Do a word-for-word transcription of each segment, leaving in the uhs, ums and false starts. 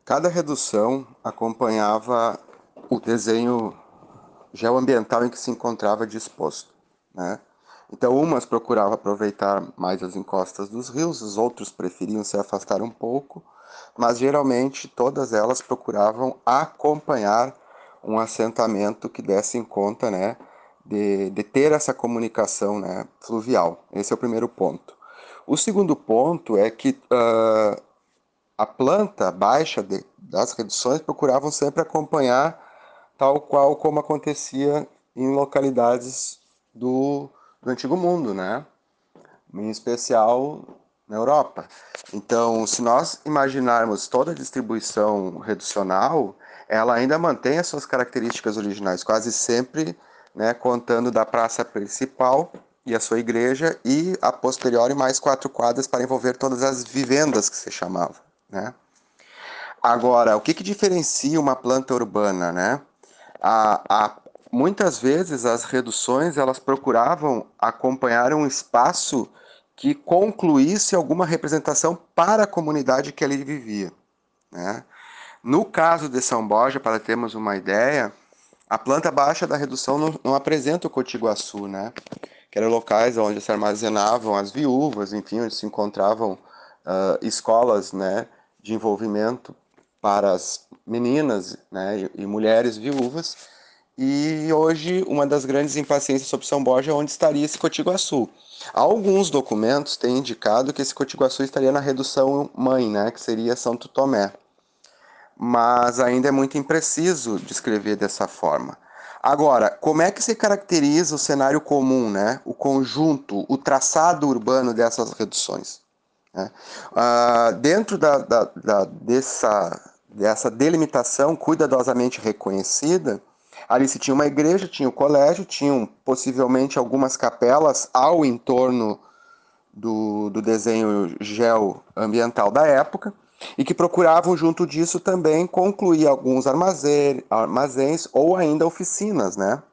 Cada redução acompanhava o desenho geoambiental em que se encontrava disposto, né? Então, umas procuravam aproveitar mais as encostas dos rios, os outros preferiam se afastar um pouco, mas geralmente todas elas procuravam acompanhar um assentamento que desse em conta, né, de, de ter essa comunicação, né, fluvial. Esse é o primeiro ponto. O segundo ponto é que uh, a planta baixa de, das reduções procuravam sempre acompanhar tal qual como acontecia em localidades do, do Antigo Mundo, né? Em especial na Europa. Então, se nós imaginarmos toda a distribuição reducional, ela ainda mantém as suas características originais, quase sempre, né, contando da praça principal e a sua igreja, e a posteriori mais quatro quadras para envolver todas as vivendas que se chamava, né? Agora, o que, que diferencia uma planta urbana, né? A, a, muitas vezes as reduções elas procuravam acompanhar um espaço que concluísse alguma representação para a comunidade que ali vivia, né? No caso de São Borja, para termos uma ideia, a planta baixa da redução não, não apresenta o Cotiguaçu, né? Que eram locais onde se armazenavam as viúvas, enfim, onde se encontravam uh, escolas, né, de envolvimento para as meninas, né, e mulheres viúvas. E hoje, uma das grandes impaciências sobre São Borja é onde estaria esse Cotiguaçu. Alguns documentos têm indicado que esse Cotiguaçu estaria na redução mãe, né, que seria Santo Tomé. Mas ainda é muito impreciso descrever dessa forma. Agora, como é que se caracteriza o cenário comum, né? O conjunto, o traçado urbano dessas reduções? Né? Ah, dentro da, da, da, dessa, dessa delimitação cuidadosamente reconhecida, ali se tinha uma igreja, tinha o colégio, tinham possivelmente algumas capelas ao entorno do, do desenho geoambiental da época, e que procuravam, junto disso, também concluir alguns armazém, armazéns ou ainda oficinas, né?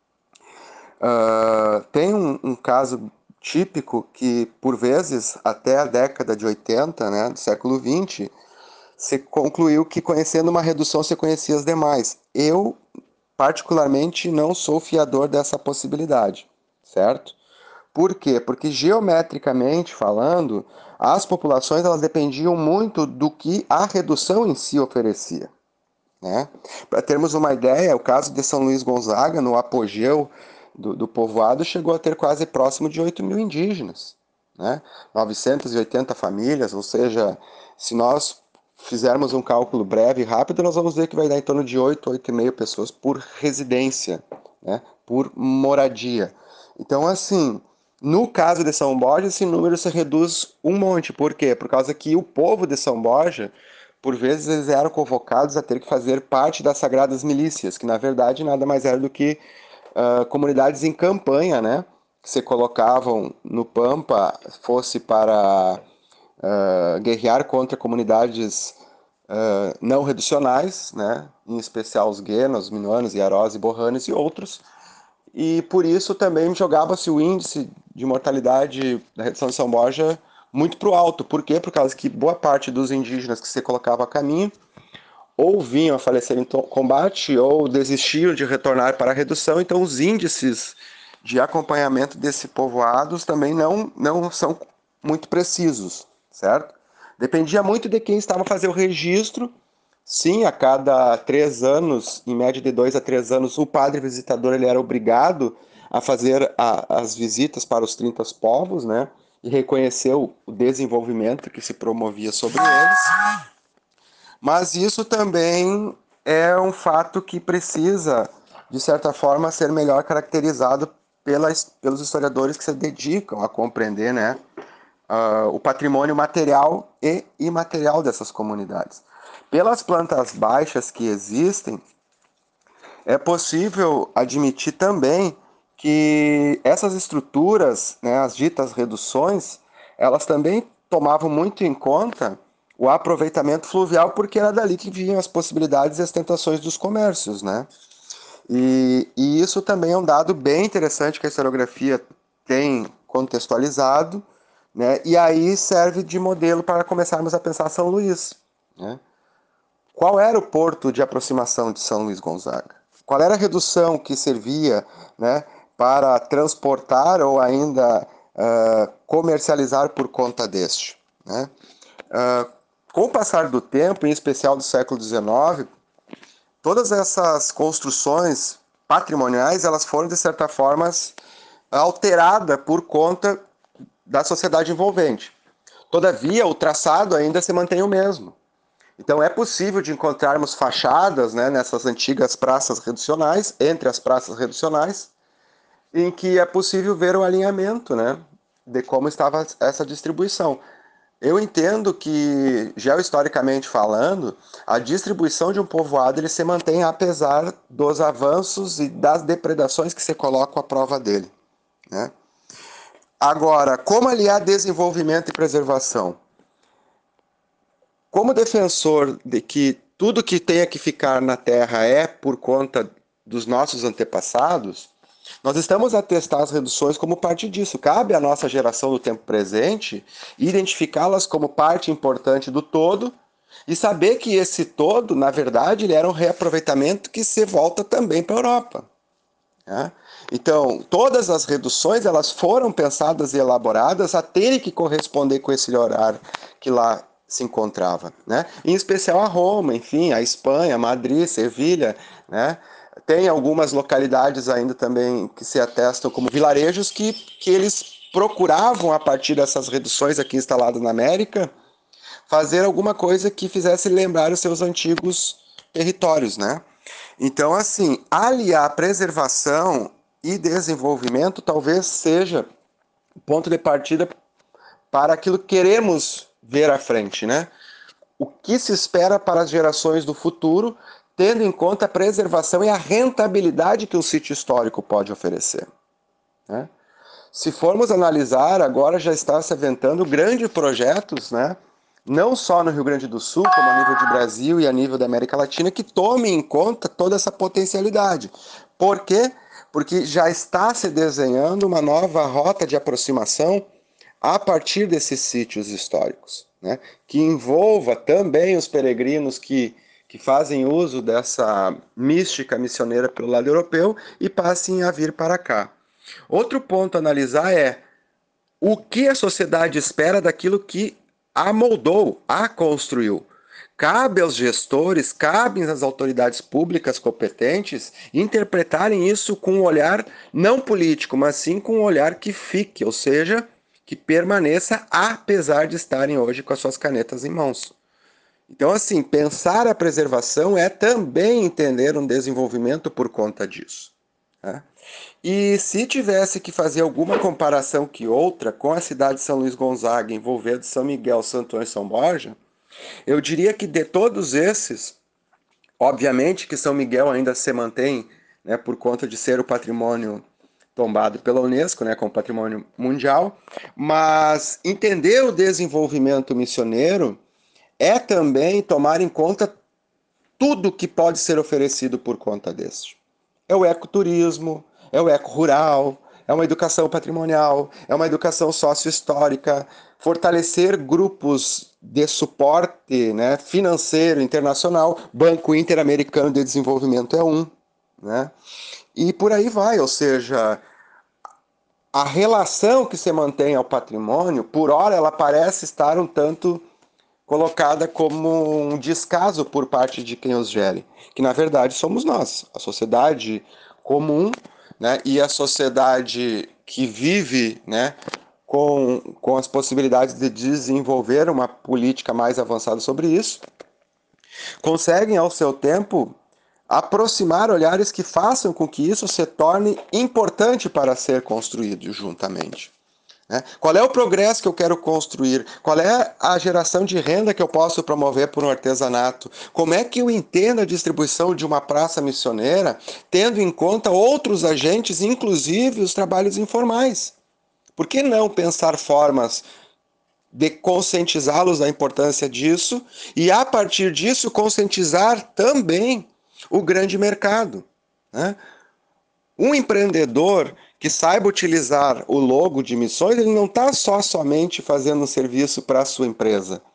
Uh, tem um, um caso típico que, por vezes, até a década de oitenta, né, do século vinte, se concluiu que conhecendo uma redução se conhecia as demais. Eu, particularmente, não sou fiador dessa possibilidade, certo? Por quê? Porque geometricamente falando, as populações elas dependiam muito do que a redução em si oferecia, né? Para termos uma ideia, o caso de São Luís Gonzaga, no apogeu do, do povoado, chegou a ter quase próximo de oito mil indígenas, né? novecentas e oitenta famílias, ou seja, se nós fizermos um cálculo breve e rápido, nós vamos ver que vai dar em torno de oito, oito e meio pessoas por residência, né? Por moradia. Então, assim, no caso de São Borja, esse número se reduz um monte. Por quê? Por causa que o povo de São Borja, por vezes, eles eram convocados a ter que fazer parte das Sagradas Milícias, que na verdade nada mais era do que uh, comunidades em campanha, né? Que se colocavam no Pampa, fosse para uh, guerrear contra comunidades uh, não reducionais, né? Em especial os guenos, minuanos, iarós e borranes e outros, e por isso também jogava-se o índice de mortalidade da redução de São Borja muito para o alto. Por quê? Por causa que boa parte dos indígenas que se colocava a caminho ou vinham a falecer em combate ou desistiam de retornar para a redução, então os índices de acompanhamento desses povoados também não, não são muito precisos, certo? Dependia muito de quem estava a fazer o registro. Sim, a cada três anos, em média de dois a três anos, o padre visitador ele era obrigado a fazer a, as visitas para os trinta povos, né? E reconhecer o desenvolvimento que se promovia sobre eles. Mas isso também é um fato que precisa, de certa forma, ser melhor caracterizado pelas, pelos historiadores que se dedicam a compreender, né, uh, o patrimônio material e imaterial dessas comunidades. Pelas plantas baixas que existem, é possível admitir também que essas estruturas, né, as ditas reduções, elas também tomavam muito em conta o aproveitamento fluvial, porque era dali que vinham as possibilidades e as tentações dos comércios, né? E, e isso também é um dado bem interessante que a historiografia tem contextualizado, né? E aí serve de modelo para começarmos a pensar São Luís, né? qual era o porto de aproximação de São Luís Gonzaga? Qual era a redução que servia, né, para transportar ou ainda uh, comercializar por conta deste? Né? Uh, com o passar do tempo, em especial do século dezenove, todas essas construções patrimoniais elas foram, de certa forma, alteradas por conta da sociedade envolvente. Todavia, o traçado ainda se mantém o mesmo. Então é possível de encontrarmos fachadas, né, nessas antigas praças reducionais, entre as praças reducionais, em que é possível ver o alinhamento, né, de como estava essa distribuição. Eu entendo que, geohistoricamente falando, a distribuição de um povoado ele se mantém apesar dos avanços e das depredações que se colocam à prova dele, né? Agora, como aliar desenvolvimento e preservação? Como defensor de que tudo que tenha que ficar na Terra é por conta dos nossos antepassados, nós estamos a testar as reduções como parte disso. Cabe à nossa geração do tempo presente identificá-las como parte importante do todo e saber que esse todo, na verdade, ele era um reaproveitamento que se volta também para a Europa. Né? Então, todas as reduções elas foram pensadas e elaboradas a terem que corresponder com esse horário que lá se encontrava, né? Em especial a Roma, enfim, a Espanha, Madrid, Sevilha, né? Tem algumas localidades ainda também que se atestam como vilarejos que, que eles procuravam, a partir dessas reduções aqui instaladas na América, fazer alguma coisa que fizesse lembrar os seus antigos territórios, né? Então, assim, aliar preservação e desenvolvimento talvez seja o ponto de partida para aquilo que queremos ver à frente, né? O que se espera para as gerações do futuro, tendo em conta a preservação e a rentabilidade que o sítio histórico pode oferecer, né? Se formos analisar, agora já está se aventando grandes projetos, né? Não só no Rio Grande do Sul, como a nível de Brasil e a nível da América Latina, que tomem em conta toda essa potencialidade. Por quê? Porque já está se desenhando uma nova rota de aproximação a partir desses sítios históricos, né? Que envolva também os peregrinos que, que fazem uso dessa mística missioneira pelo lado europeu e passem a vir para cá. Outro ponto a analisar é o que a sociedade espera daquilo que a moldou, a construiu. Cabe aos gestores, cabe às autoridades públicas competentes interpretarem isso com um olhar não político, mas sim com um olhar que fique, ou seja, que permaneça apesar de estarem hoje com as suas canetas em mãos. Então, assim, pensar a preservação é também entender um desenvolvimento por conta disso, né? E se tivesse que fazer alguma comparação que outra com a cidade de São Luís Gonzaga envolvendo São Miguel, Santo Antônio e São Borja, eu diria que de todos esses, obviamente que São Miguel ainda se mantém, né, por conta de ser o patrimônio tombado pela Unesco, né, como patrimônio mundial, mas entender o desenvolvimento missioneiro é também tomar em conta tudo que pode ser oferecido por conta deste. É o ecoturismo, é o eco-rural, é uma educação patrimonial, é uma educação sócio-histórica, fortalecer grupos de suporte, né, financeiro internacional, Banco Interamericano de Desenvolvimento é um, né, e por aí vai, ou seja, a relação que se mantém ao patrimônio, por hora ela parece estar um tanto colocada como um descaso por parte de quem os gere, que na verdade somos nós, a sociedade comum, né, e a sociedade que vive, né, com, com as possibilidades de desenvolver uma política mais avançada sobre isso, conseguem ao seu tempo aproximar olhares que façam com que isso se torne importante para ser construído juntamente. Né? Qual é o progresso que eu quero construir? Qual é a geração de renda que eu posso promover por um artesanato? Como é que eu entendo a distribuição de uma praça missioneira, tendo em conta outros agentes, inclusive os trabalhos informais? Por que não pensar formas de conscientizá-los da importância disso e, a partir disso, conscientizar também o grande mercado, né? Um empreendedor que saiba utilizar o logo de missões, ele não está só somente fazendo um serviço para a sua empresa.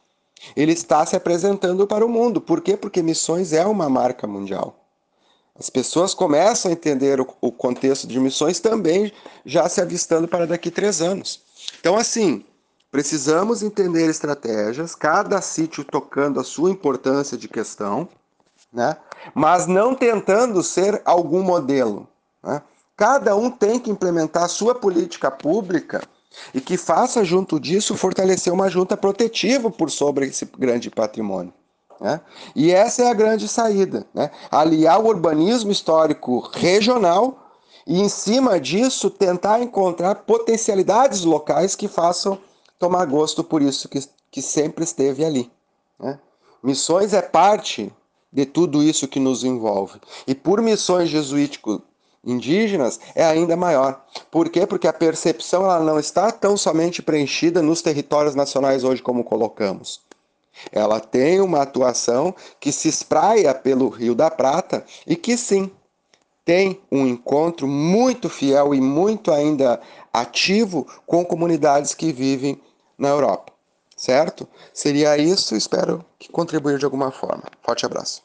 Ele está se apresentando para o mundo. Por quê? Porque missões é uma marca mundial. As pessoas começam a entender o, o contexto de missões também já se avistando para daqui a três anos. Então, assim, precisamos entender estratégias, cada sítio tocando a sua importância de questão, né? Mas não tentando ser algum modelo, né? Cada um tem que implementar a sua política pública e que faça, junto disso, fortalecer uma junta protetiva por sobre esse grande patrimônio. Né? E essa é a grande saída, né? Aliar o urbanismo histórico regional e, em cima disso, tentar encontrar potencialidades locais que façam tomar gosto por isso que, que sempre esteve ali. Né? Missões é parte de tudo isso que nos envolve. E por missões jesuíticos indígenas é ainda maior. Por quê? Porque a percepção ela não está tão somente preenchida nos territórios nacionais hoje como colocamos. Ela tem uma atuação que se espraia pelo Rio da Prata e que sim, tem um encontro muito fiel e muito ainda ativo com comunidades que vivem na Europa, certo? Seria isso, espero que contribuir de alguma forma. Forte abraço.